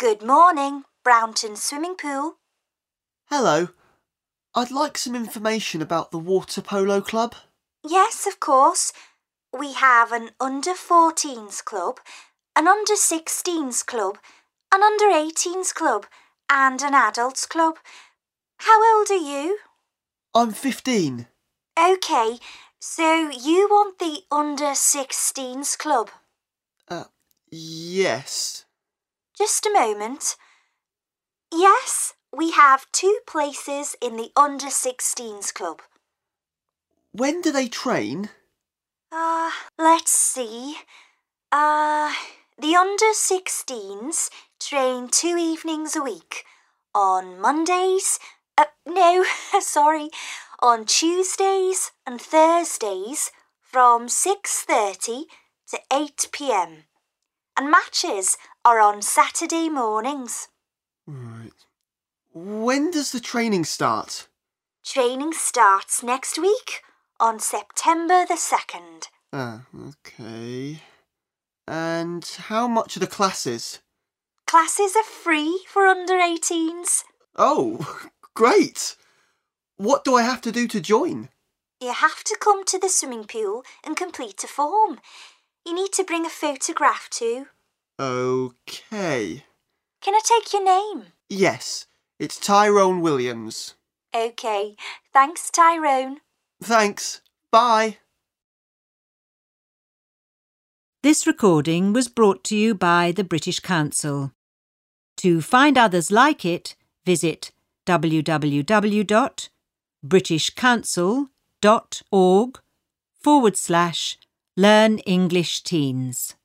Good morning, Brownton Swimming Pool. Hello. I'd like some information about the Water Polo Club. Yes, of course. We have an under-14s club, an under-16s club, an under-18s club and an adults club. How old are you? I'm 15. OK, so you want the under-16s club? Yes. Just a moment. Yes, we have 2 places in the under-16s club. When do they train? Let's see. The under-16s train 2 evenings a week. On Mondays... on Tuesdays and Thursdays from 6:30 to 8 p.m. And matches are on Saturday mornings. Right. When does the training start? Training starts next week on September the 2nd. OK. And how much are the classes? Classes are free for under-18s. Oh, great! What do I have to do to join? You have to come to the swimming pool and complete a form. You need to bring a photograph too. OK. Can I take your name? Yes, it's Tyrone Williams. OK, thanks, Tyrone. Thanks. Bye. This recording was brought to you by the British Council. To find others like it, visit www.britishcouncil.org/Learn English Teens.